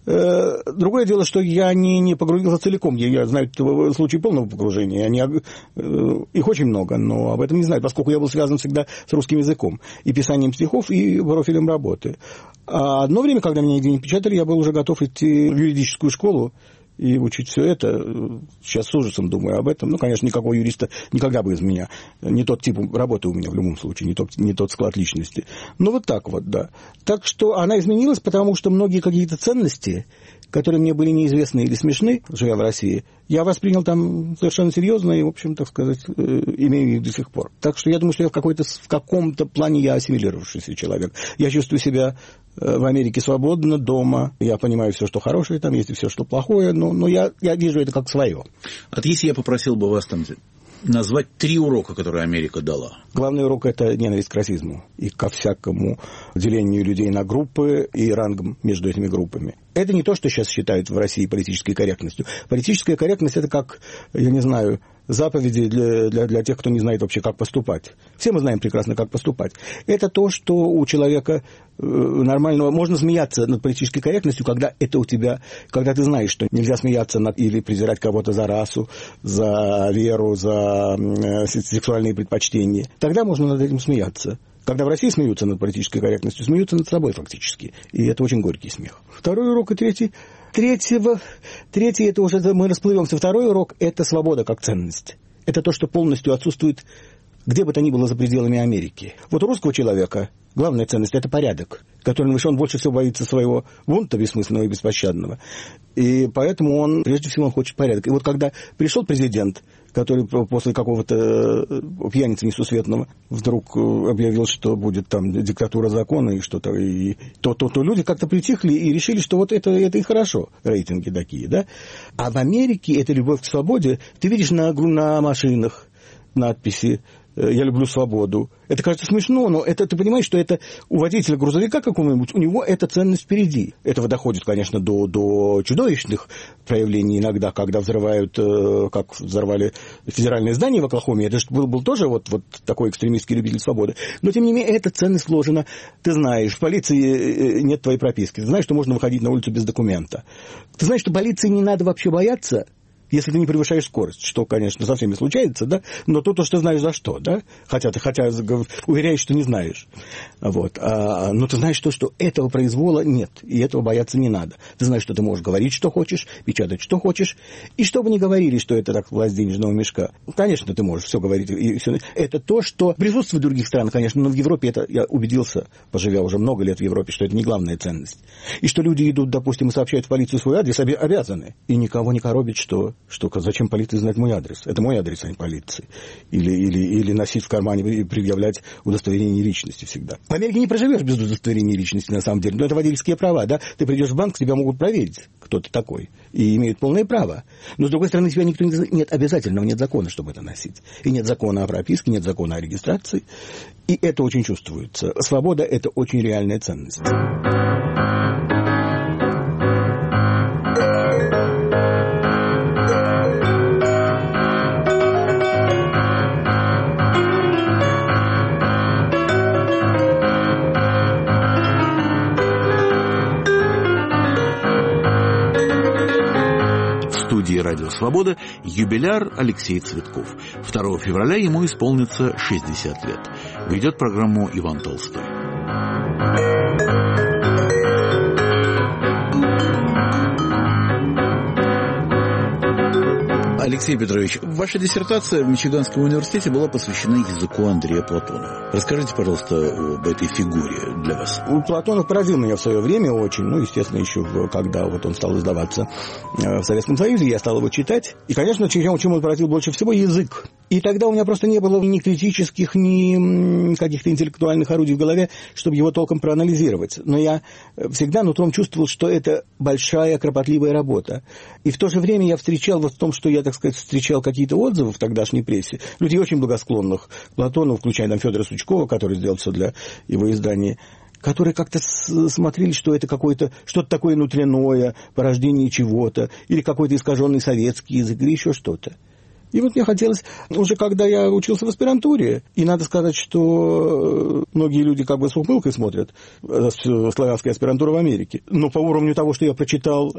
Другое дело, что я не погрузился целиком. Я знаю случаи полного погружения. Их очень много, но об этом не знаю, поскольку я был связан всегда с русским языком. И писанием стихов, и профилем работы. А одно время, когда меня нигде не печатали, я был уже готов идти в юридическую школу и учить все это. Сейчас с ужасом думаю об этом. Ну, конечно, никакого юриста никогда бы из меня. Не тот тип работы у меня в любом случае, не тот склад личности. Ну, вот так вот, да. Так что она изменилась, потому что многие какие-то ценности, которые мне были неизвестны или смешны, живя в России, я воспринял там совершенно серьезно и, в общем, так сказать, имею их до сих пор. Так что я думаю, что я в каком-то плане я ассимилировавшийся человек. Я чувствую себя в Америке свободно, дома. Я понимаю все, что хорошее там есть, и все, что плохое, но я вижу это как свое. А если я попросил бы вас там назвать 3 урока, которые Америка дала? Главный урок – это ненависть к расизму и ко всякому делению людей на группы и рангам между этими группами. Это не то, что сейчас считают в России политической корректностью. Политическая корректность – это как, я не знаю, заповеди для тех, кто не знает вообще, как поступать. Все мы знаем прекрасно, как поступать. Это то, что у человека нормального... Можно смеяться над политической корректностью, когда это у тебя... Когда ты знаешь, что нельзя смеяться или презирать кого-то за расу, за веру, за сексуальные предпочтения. Тогда можно над этим смеяться. Когда в России смеются над политической корректностью, смеются над собой фактически. И это очень горький смех. Второй урок и третий, это уже мы расплывемся. Второй урок – это свобода как ценность. Это то, что полностью отсутствует где бы то ни было за пределами Америки. Вот у русского человека главная ценность – это порядок, который он больше всего боится своего бунта бессмысленного и беспощадного. И поэтому он, прежде всего, хочет порядок. И вот когда пришел президент, который после какого-то пьяницы несусветного вдруг объявил, что будет там диктатура закона и что-то, и то люди как-то притихли и решили, что вот это и хорошо, рейтинги такие, да. А в Америке это любовь к свободе. Ты видишь на машинах надписи «Я люблю свободу». Это кажется смешно, но это, ты понимаешь, что это у водителя грузовика какого-нибудь, у него эта ценность впереди. Этого доходит, конечно, до чудовищных проявлений иногда, когда взрывают, как взорвали федеральное здание в Оклахоме. Это же был тоже вот такой экстремистский любитель свободы. Но, тем не менее, эта ценность вложена. Ты знаешь, в полиции нет твоей прописки. Ты знаешь, что можно выходить на улицу без документа. Ты знаешь, что полиции не надо вообще бояться, Если ты не превышаешь скорость, что, конечно, со всеми случается, да, но то, что знаешь за что, да, хотя уверяешь, что не знаешь. Вот. Но ты знаешь то, что этого произвола нет, и этого бояться не надо. Ты знаешь, что ты можешь говорить, что хочешь, печатать, что хочешь, и что бы ни говорили, что это так власть денежного мешка, конечно, ты можешь все говорить. И все. Это то, что присутствует в других странах, конечно, но в Европе это, я убедился, поживя уже много лет в Европе, что это не главная ценность. И что люди идут, допустим, и сообщают в полицию свой адрес, обязаны. И никого не коробит, что зачем полиции знать мой адрес? Это мой адрес, а не полиции. Или носить в кармане и предъявлять удостоверение личности всегда. В Америке не проживешь без удостоверения личности, на самом деле. Но это водительские права, да? Ты придешь в банк, тебя могут проверить, кто ты такой. И имеют полное право. Но, с другой стороны, тебя никто не знает. Нет обязательного, нет закона, чтобы это носить. И нет закона о прописке, нет закона о регистрации. И это очень чувствуется. Свобода – это очень реальная ценность. Радио «Свобода» юбиляр Алексей Цветков. 2 февраля ему исполнится 60 лет. Ведет программу Иван Толстой. Алексей Петрович, ваша диссертация в Мичиганском университете была посвящена языку Андрея Платонова. Расскажите, пожалуйста, об этой фигуре для вас. Платонов поразил меня в свое время очень, естественно, еще когда он стал издаваться в Советском Союзе, я стал его читать. И, конечно, чем он поразил больше всего — язык. И тогда у меня просто не было ни критических, ни каких-то интеллектуальных орудий в голове, чтобы его толком проанализировать. Но я всегда нутром чувствовал, что это большая, кропотливая работа. И в то же время я встречал в том, что я, так сказать, встречал какие-то отзывы в тогдашней прессе, людей очень благосклонных к Платонову, включая там Федора Сучкова, который сделал все для его издания, которые как-то смотрели, что это что-то такое внутреннее, порождение чего-то, или какой-то искаженный советский язык, или еще что-то. И вот мне хотелось, уже когда я учился в аспирантуре, и надо сказать, что многие люди как бы с ухмылкой смотрят славянскую аспирантуру в Америке, но по уровню того, что я прочитал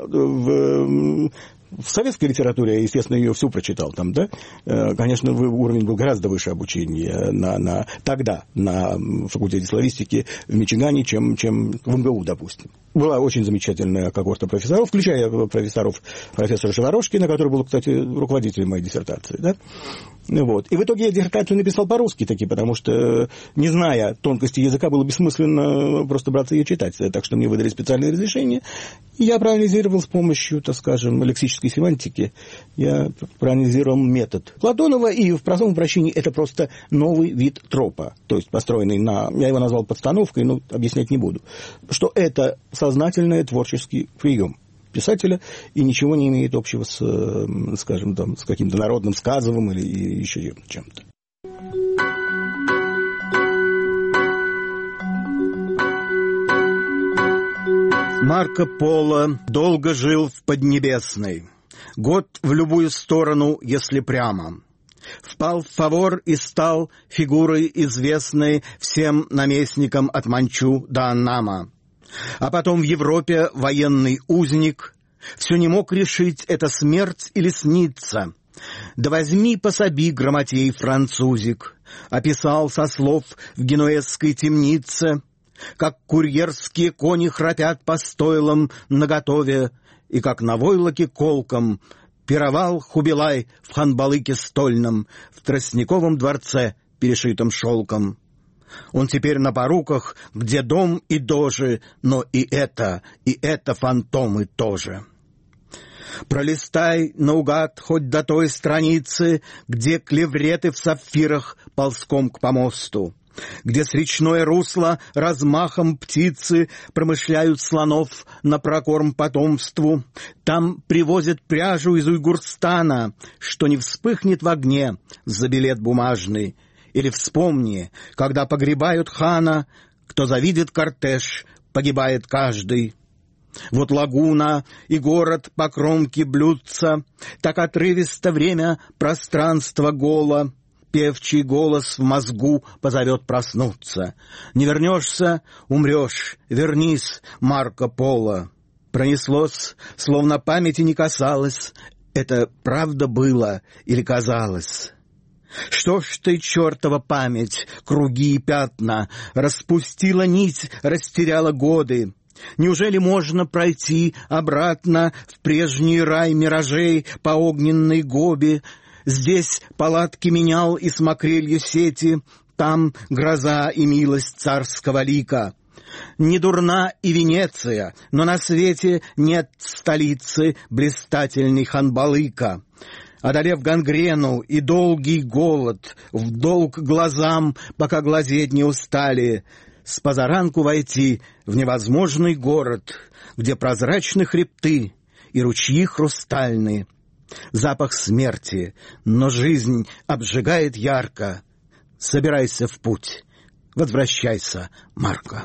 в советской литературе, я, естественно, ее всю прочитал там, да, конечно, уровень был гораздо выше обучения тогда на факультете славистики в Мичигане, чем в МГУ, допустим. Была очень замечательная когорта профессоров, включая профессора Шеворошкина, который был, кстати, руководителем моей диссертации, да. Вот. И в итоге я диссертацию написал по-русски таки, потому что, не зная тонкости языка, было бессмысленно просто браться ее читать. Так что мне выдали специальное разрешение. И я проанализировал с помощью, так скажем, лексической семантики, я проанализировал метод Платонова, и в простом обращении это просто новый вид тропа, то есть построенный я его назвал подстановкой, но объяснять не буду, что это сознательный творческий прием писателя и ничего не имеет общего с, скажем, там, с каким-то народным сказовым или еще чем-то. Марко Поло долго жил в Поднебесной. Год в любую сторону, если прямо. Впал в фавор и стал фигурой известной всем наместникам от Манчу до Аннама. А потом в Европе военный узник все не мог решить, это смерть или снится. Да возьми пособи, грамотей французик, описал со слов в генуэзской темнице, как курьерские кони храпят по стойлам наготове, и как на войлоке колком пировал Хубилай в ханбалыке стольном, в Тростниковом дворце, перешитом шелком. Он теперь на поруках, где дом и дожи, но и это фантомы тоже. Пролистай наугад хоть до той страницы, где клевреты в сапфирах ползком к помосту, где с речное русло размахом птицы промышляют слонов на прокорм потомству. Там привозят пряжу из Уйгурстана, что не вспыхнет в огне за билет бумажный. Или вспомни, когда погребают хана, кто завидит кортеж, погибает каждый. Вот лагуна и город по кромке блюдца, так отрывисто время пространство голо. Певчий голос в мозгу позовет проснуться. Не вернешься — умрешь, вернись, Марко Поло. Пронеслось, словно памяти не касалось, Это правда было или казалось? Что ж ты, чертова память, круги и пятна, распустила нить, растеряла годы? Неужели можно пройти обратно в прежний рай миражей по огненной гобе? Здесь палатки менял и смокрелье сети, там гроза и милость царского лика. Не дурна и Венеция, но на свете нет столицы блистательной Ханбалыка. Одолев гангрену и долгий голод, в долг глазам, пока глазеть не устали, с позаранку войти в невозможный город, где прозрачны хребты и ручьи хрустальные. Запах смерти, но жизнь обжигает ярко. Собирайся в путь, возвращайся, Марко.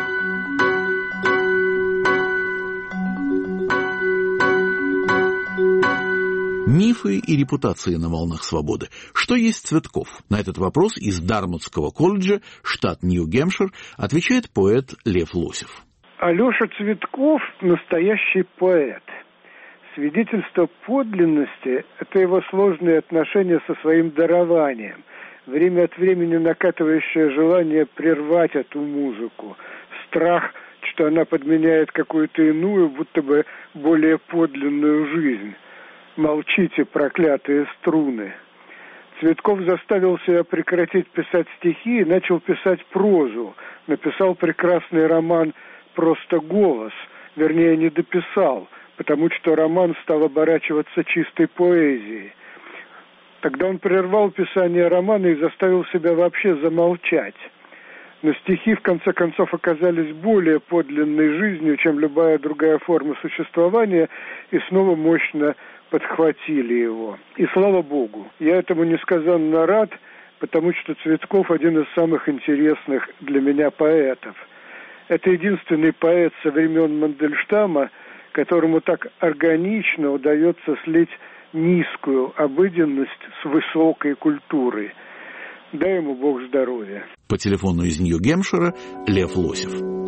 Мифы и репутации на волнах свободы. Что есть Цветков? На этот вопрос из Дармутского колледжа, штат Нью-Гэмпшир, отвечает поэт Лев Лосев. Алеша Цветков – настоящий поэт. Свидетельство подлинности – это его сложные отношения со своим дарованием, время от времени накатывающее желание прервать эту музыку, страх, что она подменяет какую-то иную, будто бы более подлинную жизнь. Молчите, проклятые струны. Цветков заставил себя прекратить писать стихи и начал писать прозу. Написал прекрасный роман «Просто голос», вернее, не дописал, потому что роман стал оборачиваться чистой поэзией. Тогда он прервал писание романа и заставил себя вообще замолчать. Но стихи, в конце концов, оказались более подлинной жизнью, чем любая другая форма существования, и снова мощно подхватили его. И слава Богу, я этому несказанно рад, потому что Цветков один из самых интересных для меня поэтов. Это единственный поэт со времен Мандельштама, которому так органично удается слить низкую обыденность с высокой культурой. Дай ему Бог здоровья. По телефону из Нью-Гэмпшира Лев Лосев.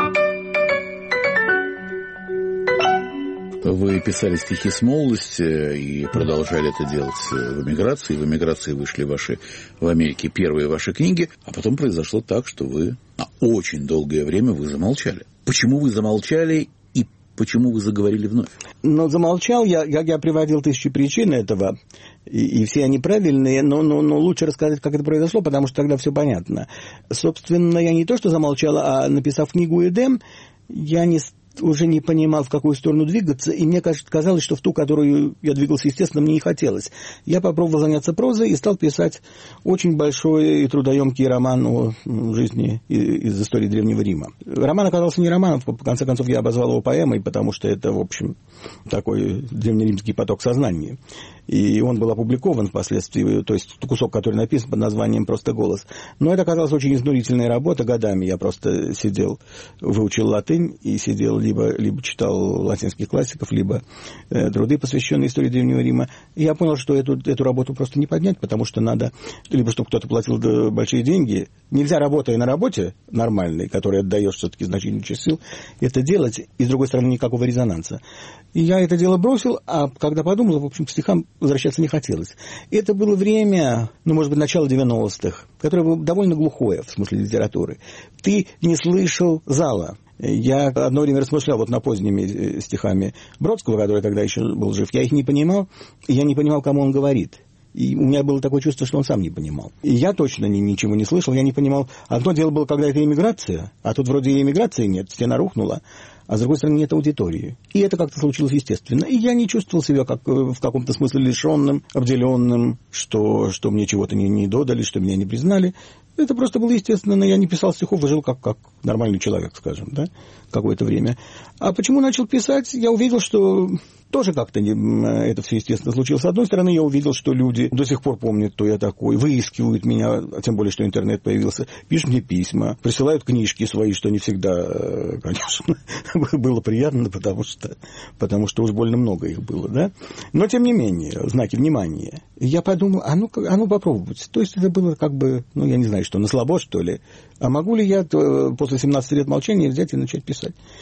Вы писали стихи с молодости и продолжали это делать в эмиграции. В эмиграции вышли в Америке первые ваши книги, а потом произошло так, что вы на очень долгое время вы замолчали. Почему вы замолчали и почему вы заговорили вновь? Но замолчал я приводил тысячи причин этого, и все они правильные, но лучше рассказать, как это произошло, потому что тогда все понятно. Собственно, я не то что замолчал, а написав книгу «Эдем», я уже не понимал, в какую сторону двигаться, и мне казалось, что в ту, которую я двигался, естественно, мне не хотелось. Я попробовал заняться прозой и стал писать очень большой и трудоемкий роман о жизни из истории Древнего Рима. Роман оказался не романом, в конце концов я обозвал его поэмой, потому что это, в общем, такой древнеримский поток сознания. И он был опубликован впоследствии, то есть кусок, который написан под названием «Просто голос». Но это оказалась очень изнурительная работа годами. Я просто сидел, выучил латынь и сидел, либо читал латинских классиков, либо труды, посвященные истории Древнего Рима. И я понял, что эту работу просто не поднять, потому что надо, либо чтобы кто-то платил большие деньги. Нельзя, работая на работе нормальной, которой отдаешь все-таки значительную часть сил, это делать, и, с другой стороны, никакого резонанса. И я это дело бросил, а когда подумал, в общем, к стихам возвращаться не хотелось. И это было время, может быть, начало 90-х, которое было довольно глухое в смысле литературы. Ты не слышал зала. Я одно время размышлял над поздними стихами Бродского, который тогда еще был жив. Я их не понимал, и я не понимал, кому он говорит. И у меня было такое чувство, что он сам не понимал. И я точно ничего не слышал, я не понимал. Одно дело было, когда это эмиграция, а тут вроде и эмиграции нет, стена рухнула, а с другой стороны нет аудитории. И это как-то случилось естественно. И я не чувствовал себя как в каком-то смысле лишенным, обделенным, что мне чего-то не додали, что меня не признали. Это просто было естественно. Я не писал стихов, жил как нормальный человек, скажем, да, какое-то время. А почему начал писать? Я увидел, что тоже как-то это все естественно случилось. С одной стороны, я увидел, что люди до сих пор помнят, кто я такой, выискивают меня, тем более, что интернет появился, пишут мне письма, присылают книжки свои, что не всегда, конечно, было приятно, потому что уж больно много их было, да. Но, тем не менее, знаки внимания. Я подумал, а ну попробовать. То есть это было как бы, я не знаю, что, на слабо, что ли. А могу ли я после 17 лет молчания взять и начать писать?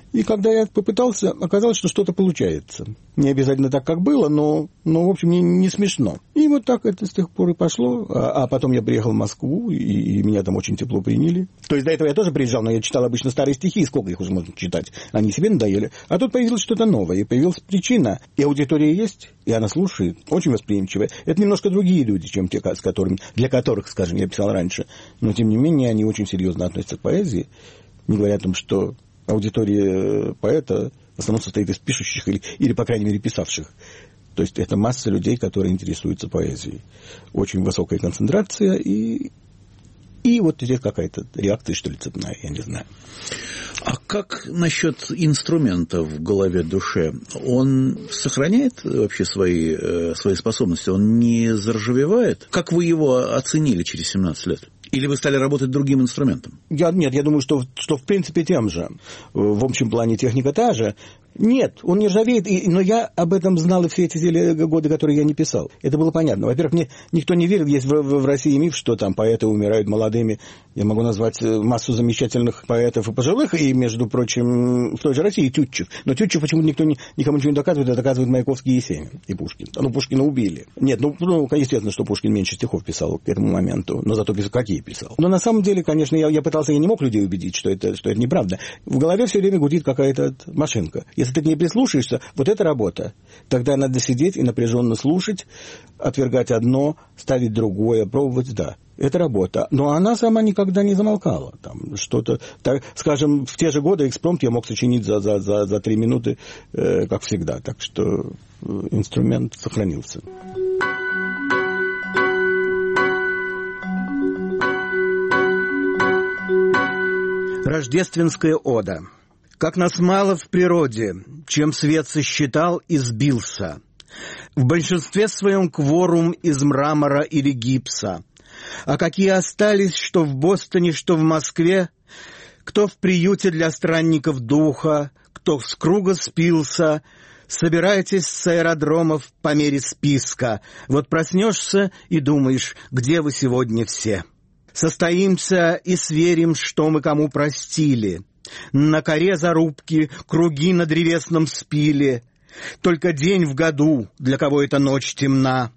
И когда я попытался, оказалось, что что-то получается. Не обязательно так, как было, но в общем, не смешно. И вот так это с тех пор и пошло. А потом я приехал в Москву, и меня там очень тепло приняли. То есть до этого я тоже приезжал, но я читал обычно старые стихи, и сколько их уже можно читать. Они себе надоели. А тут появилось что-то новое, и появилась причина. И аудитория есть, и она слушает, очень восприимчивая. Это немножко другие люди, чем те, для которых, скажем, я писал раньше. Но, тем не менее, они очень серьезно относятся к поэзии, не говоря о том, что аудитория поэта в основном состоит из пишущих или, по крайней мере, писавших. То есть это масса людей, которые интересуются поэзией. Очень высокая концентрация, и вот здесь какая-то реакция, что ли, цепная, я не знаю. А как насчет инструмента в голове, душе? Он сохраняет вообще свои способности? Он не заржавевает? Как вы его оценили через 17 лет? Или вы стали работать другим инструментом? Нет, я думаю, что в принципе тем же. В общем плане техника та же. Нет, он не ржавеет, но я об этом знал и все эти годы, которые я не писал. Это было понятно. Во-первых, мне никто не верил. Есть в России миф, что там поэты умирают молодыми. Я могу назвать массу замечательных поэтов и пожилых, и, между прочим, в той же России Тютчев. Но Тютчев почему-то никому ничего не доказывает, а доказывает Маяковский и Есенин, и Пушкин. Пушкина убили. Нет, естественно, что Пушкин меньше стихов писал к этому моменту, но зато какие писал. Но на самом деле, конечно, я не мог людей убедить, что это неправда. В голове все время гудит какая-то машинка. Если ты к ней прислушаешься, вот это работа. Тогда надо сидеть и напряженно слушать, отвергать одно, ставить другое, пробовать, да. Это работа. Но она сама никогда не замолкала. Там что-то, так, скажем, в те же годы экспромт я мог сочинить за 3 минуты, как всегда. Так что инструмент сохранился. Рождественская ода. Как нас мало в природе, чем свет сосчитал и сбился. В большинстве своем кворум из мрамора или гипса. А какие остались, что в Бостоне, что в Москве, кто в приюте для странников духа, кто с круга спился, собирайтесь с аэродромов по мере списка. Вот проснешься и думаешь, где вы сегодня все. Состоимся и сверим, что мы кому простили. На коре зарубки, круги на древесном спиле. Только день в году, для кого эта ночь темна.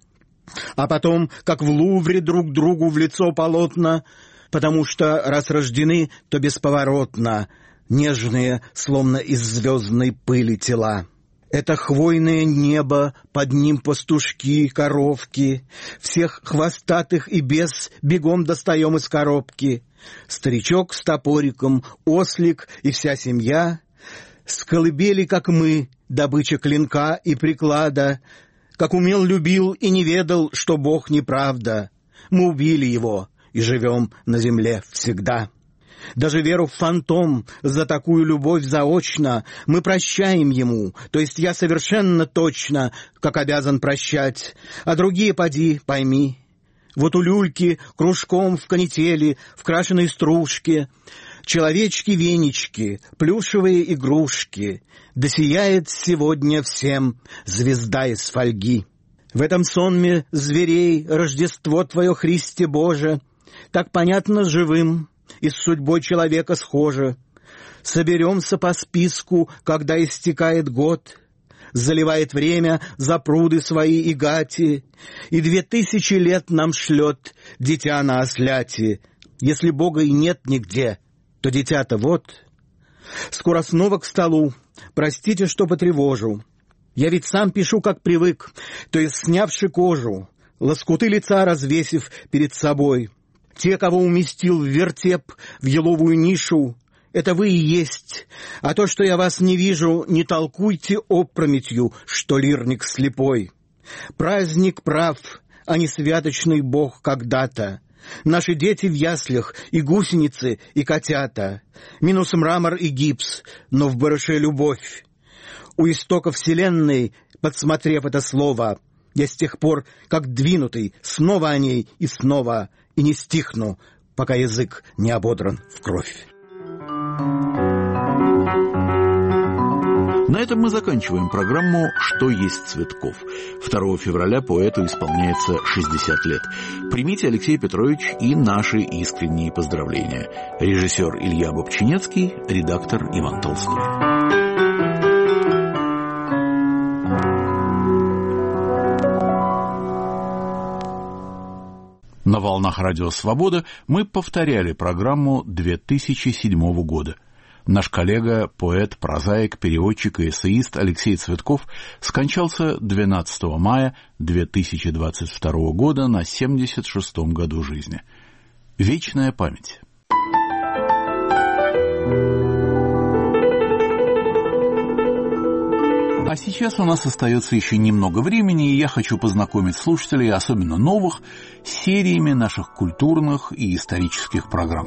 А потом, как в Лувре, друг другу в лицо полотна, потому что, раз рождены, то бесповоротно, нежные, словно из звездной пыли тела. Это хвойное небо, под ним пастушки, коровки. Всех хвостатых и без бегом достаем из коробки. Старичок с топориком, ослик и вся семья. С колыбели, как мы, добыча клинка и приклада. Как умел, любил и не ведал, что Бог неправда. Мы убили его и живем на земле всегда. Даже веру в фантом за такую любовь заочно мы прощаем ему, то есть я совершенно точно, как обязан прощать, а другие поди, пойми. Вот у люльки кружком в канители, в крашеной стружке, человечки-венички, плюшевые игрушки, да сияет сегодня всем звезда из фольги. В этом сонме зверей Рождество Твое, Христе Боже, так понятно живым, и с судьбой человека схоже. Соберемся по списку, когда истекает год, заливает время за пруды свои и гати, и 2000 лет нам шлет дитя на осляти. Если Бога и нет нигде, то дитя-то вот. Скоро снова к столу, простите, что потревожу. Я ведь сам пишу, как привык, то есть снявши кожу, лоскуты лица развесив перед собой. Те, кого уместил в вертеп, в еловую нишу, это вы и есть. А то, что я вас не вижу, не толкуйте опрометью, что лирник слепой. Праздник прав, а не святочный Бог когда-то. Наши дети в яслях, и гусеницы, и котята. Минус мрамор и гипс, но в барыше любовь. У истока вселенной, подсмотрев это слово, я с тех пор, как двинутый, снова о ней и снова, и не стихну, пока язык не ободран в кровь. На этом мы заканчиваем программу «Что есть Цветков». 2 февраля поэту исполняется 60 лет. Примите, Алексей Петрович, и наши искренние поздравления. Режиссер Илья Бобчинецкий, редактор Иван Толстой. На волнах Радио Свобода мы повторяли программу 2007 года. Наш коллега, поэт, прозаик, переводчик и эссеист Алексей Цветков скончался 12 мая 2022 года на 76-м году жизни. Вечная память. А сейчас у нас остается еще немного времени, и я хочу познакомить слушателей, особенно новых, с сериями наших культурных и исторических программ.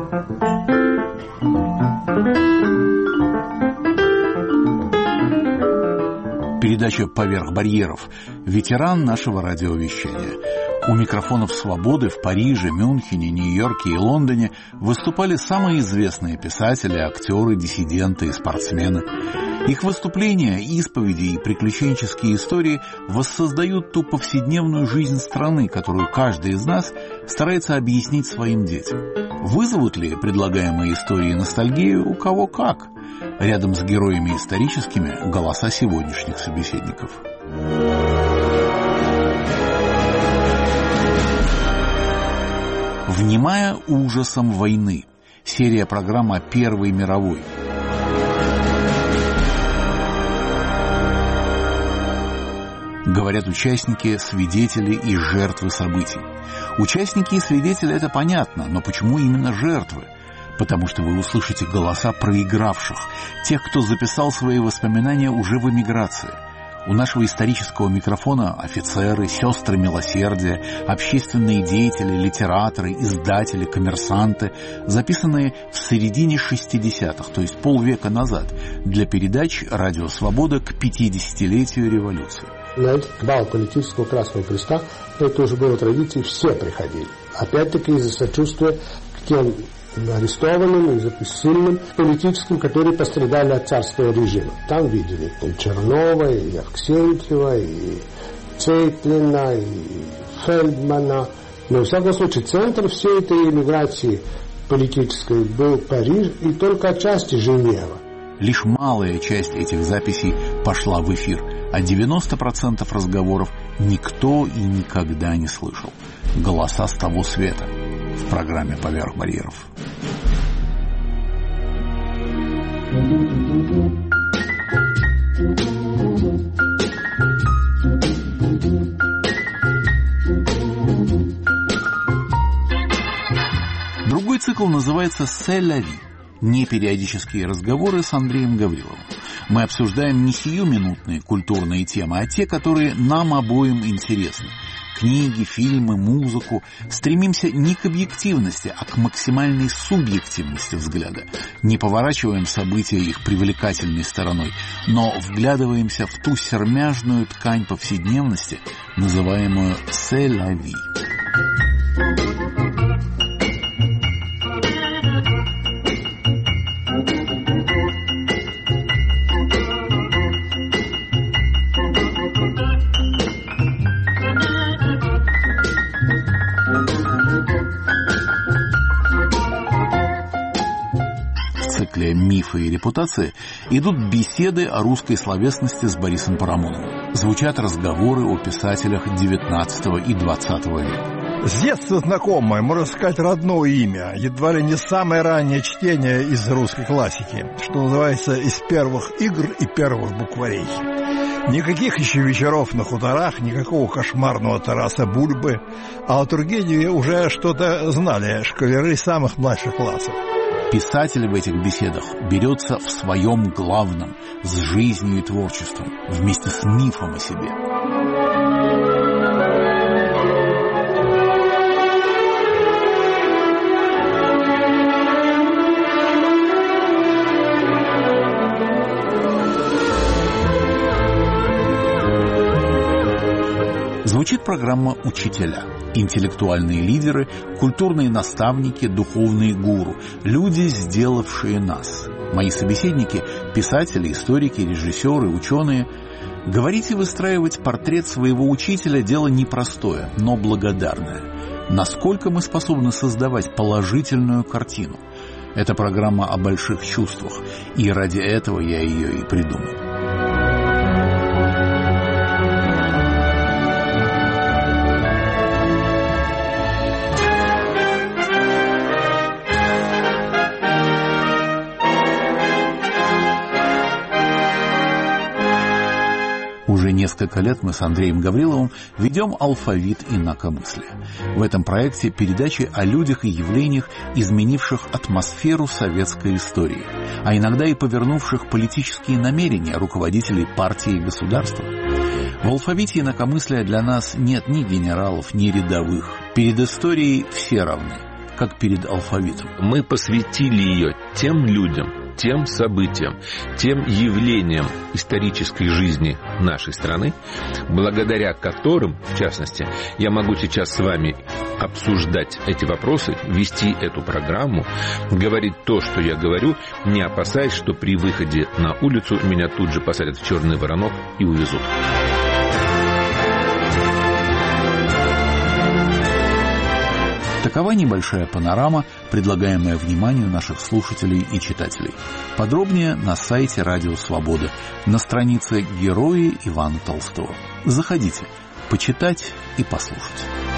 Передача «Поверх барьеров». Ветеран нашего радиовещания. У микрофонов «Свободы» в Париже, Мюнхене, Нью-Йорке и Лондоне выступали самые известные писатели, актеры, диссиденты и спортсмены. Их выступления, исповеди и приключенческие истории воссоздают ту повседневную жизнь страны, которую каждый из нас старается объяснить своим детям. Вызовут ли предлагаемые истории ностальгию у кого как? Рядом с героями историческими голоса сегодняшних собеседников. «Внимая ужасом войны». Серия программ о Первой мировой. Говорят участники, свидетели и жертвы событий. Участники и свидетели — это понятно, но почему именно жертвы? Потому что вы услышите голоса проигравших, тех, кто записал свои воспоминания уже в эмиграции. У нашего исторического микрофона офицеры, сестры милосердия, общественные деятели, литераторы, издатели, коммерсанты, записанные в середине 60-х, то есть полвека назад, для передач «Радио Свобода» к 50-летию революции. На этот бал политического Красного Креста, это уже было традицией, все приходили. Опять-таки из-за сочувствия к тем арестованным и сильным политическим, которые пострадали от царского режима. Там видели и Чернова, и Авксентьева, и Цейтлина, и Фельдмана. Но, в всяком случае, центр всей этой эмиграции политической был Париж и только отчасти Женева. Лишь малая часть этих записей пошла в эфир, а 90% разговоров никто и никогда не слышал. Голоса с того света в программе «Поверх барьеров». Другой цикл называется «C'est la vie». Непериодические разговоры с Андреем Гавриловым. Мы обсуждаем не сиюминутные культурные темы, а те, которые нам обоим интересны. Книги, фильмы, музыку. Стремимся не к объективности, а к максимальной субъективности взгляда. Не поворачиваем события их привлекательной стороной, но вглядываемся в ту сермяжную ткань повседневности, называемую «c'est la vie». «Мифы и репутации» идут беседы о русской словесности с Борисом Парамоновым. Звучат разговоры о писателях XIX и XX века. С детства знакомое, можно сказать, родное имя, едва ли не самое раннее чтение из русской классики, что называется, из первых игр и первых букварей. Никаких еще вечеров на хуторах, никакого кошмарного Тараса Бульбы, а о Тургеневе уже что-то знали школяры самых младших классов. Писатель в этих беседах берется в своем главном, с жизнью и творчеством, вместе с мифом о себе. Звучит программа «Учителя». Интеллектуальные лидеры, культурные наставники, духовные гуру, люди, сделавшие нас. Мои собеседники – писатели, историки, режиссеры, ученые. Говорить и выстраивать портрет своего учителя – дело непростое, но благодарное. Насколько мы способны создавать положительную картину? Это программа о больших чувствах, и ради этого я ее и придумал. Несколько лет мы с Андреем Гавриловым ведем алфавит инакомыслия. В этом проекте передачи о людях и явлениях, изменивших атмосферу советской истории, а иногда и повернувших политические намерения руководителей партии и государства. В алфавите инакомыслия для нас нет ни генералов, ни рядовых. Перед историей все равны, как перед алфавитом. Мы посвятили ее тем людям, тем событиям, тем явлениям исторической жизни нашей страны, благодаря которым, в частности, я могу сейчас с вами обсуждать эти вопросы, вести эту программу, говорить то, что я говорю, не опасаясь, что при выходе на улицу меня тут же посадят в черный воронок и увезут. Такова небольшая панорама, предлагаемая вниманию наших слушателей и читателей. Подробнее на сайте Радио Свобода, на странице «Герои Ивана Толстого». Заходите, почитать и послушать.